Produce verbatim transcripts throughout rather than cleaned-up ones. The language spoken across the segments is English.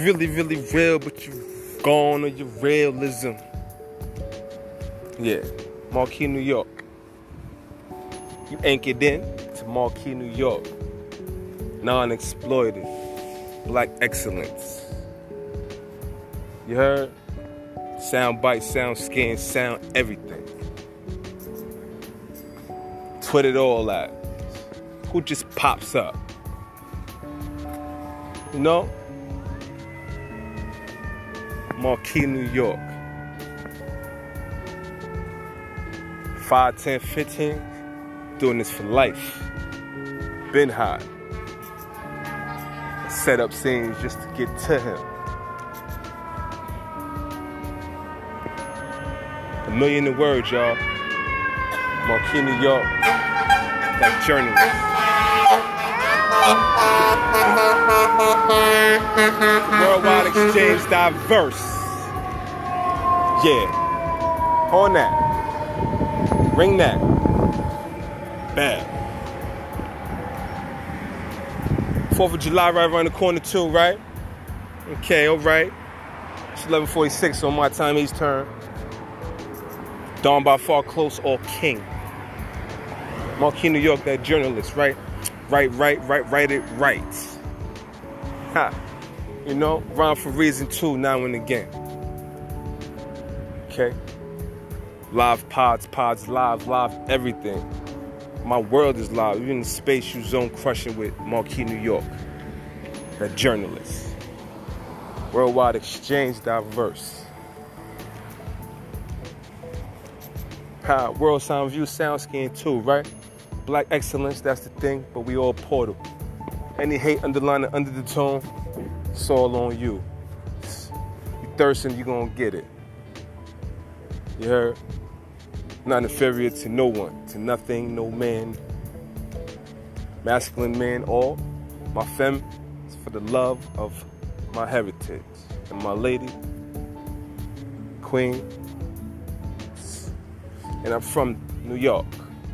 really, really real, but you gone on your realism. Yeah, Marquis, New York. You anchored in to Marquis, New York. Non-exploited. Black excellence. You heard? Sound bite, sound skin, sound everything. Twit it all out. Who just pops up? You know? Marquis, New York. five, ten, fifteen. Doing this for life. Been hot. Set up scenes just to get to him. A million in words, y'all. Marquis, New York. That journalist. Worldwide exchange diverse. Yeah. On that. Ring that. Bam. fourth of July right around the corner too, right? Okay, alright. It's eleven forty-six on my time, East turn. Dawn by far, close or king. Marquis, New York, that journalist, right? Right, right, right, right, it right. Ha. You know, rhyme for reason too, now and again. Okay? Live pods, pods, live, live, everything. My world is live. Even in space, you zone crushing with Marquis, New York. That journalist. Worldwide exchange diverse. Ha, world sound view, sound skin too, right? Black excellence, that's the thing, but we all portal. Any hate underlining under the tone, it's all on you. You thirsting, you gonna get it. You heard? Not inferior to no one, to nothing, no man. Masculine man, all. My femme is for the love of my heritage. And my lady, queen. And I'm from New York.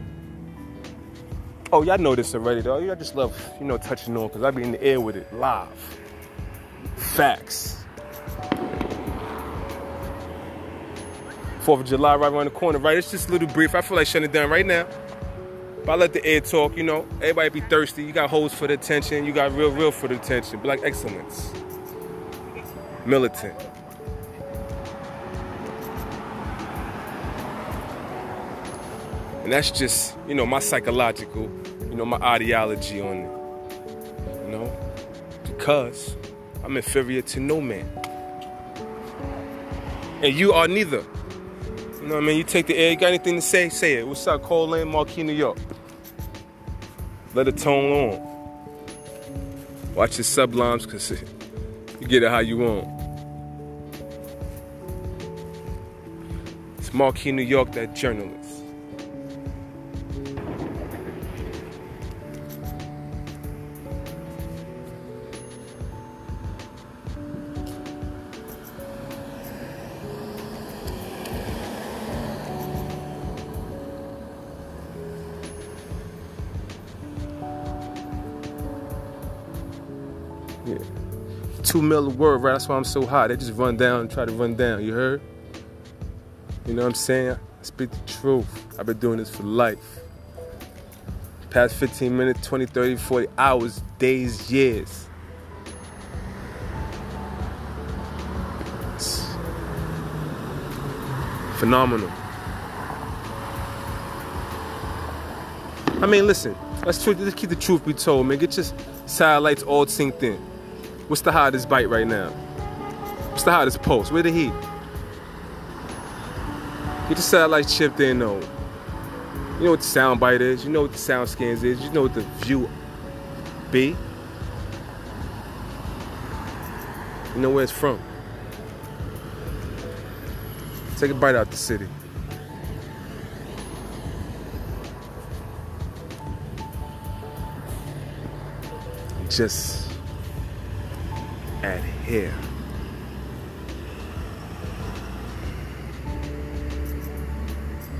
Oh, y'all know this already, though. Y'all just love, you know, touching on, because I be in the air with it, live. Facts. fourth of July right around the corner, right? It's just a little brief. I feel like shutting it down right now. But I let the air talk, you know. Everybody be thirsty. You got hoes for the attention. You got real, real for the attention. Black excellence. Militant. And that's just, you know, my psychological, you know, my ideology on it. You know? Because I'm inferior to no man. And you are neither. You know what I mean? You take the air, you got anything to say? Say it. What's up, Cole Lane, Marquis, New York? Let it tone on. Watch your sublimes, because you get it how you want. It's Marquis, New York, that journalist. Yeah. Two mil a word, right? That's why I'm so hot. They just run down and try to run down. You heard? You know what I'm saying? I speak the truth. I've been doing this for life. Past fifteen minutes, twenty, thirty, forty hours, days, years. It's phenomenal. I mean, listen. Let's, tr- let's keep the truth be told, man. Get your satellites all synced in. What's the hottest bite right now? What's the hottest post? Where the heat? Get your satellites chipped in, though. You know what the sound bite is. You know what the sound scans is. You know what the view be. You know where it's from. Take a bite out the city. Just adhere.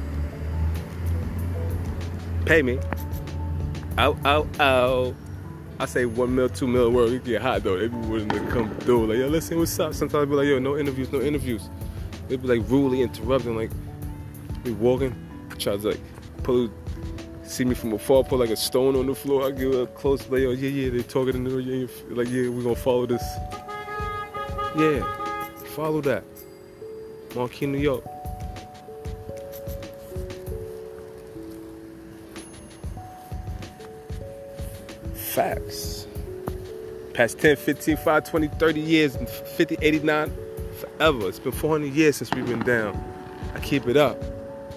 Pay me. Ow, ow, ow. I say one mil, two mil word, we get hot though. They be willing to come through. Like, yo, let's see what's up. Sometimes I be like, yo, no interviews, no interviews. They be like rudely interrupting, like, we walking, try to like pull, see me from afar, put like a stone on the floor. I give a close, like, yo, yeah, yeah, they talking in the, yeah, like, yeah, we gonna follow this. Yeah, follow that. Marquee, New York. Facts. Past ten, fifteen, five, twenty, thirty years, fifty, eighty-nine, forever. It's been four hundred years since we've been down. I keep it up.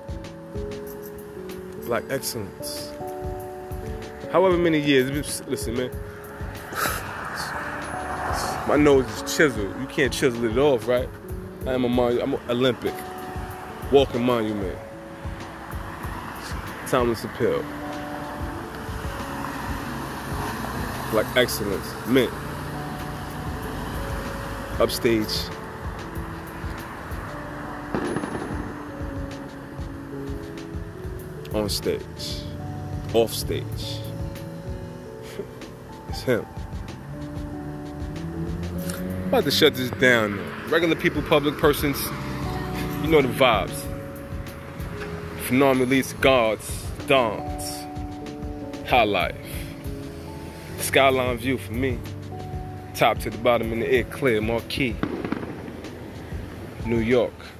Black excellence. However many years, listen, man. My nose is chiseled. You can't chisel it off, right? I am a mon- I'm an Olympic, walking monument. Timeless appeal. Black excellence, mint. Upstage. On stage. Off stage. It's him. I'm about to shut this down now. Regular people, public persons, you know the vibes. Phenomenal elites, gods, dons. High life. Skyline view for me. Top to the bottom in the air, clear, marquee. New York.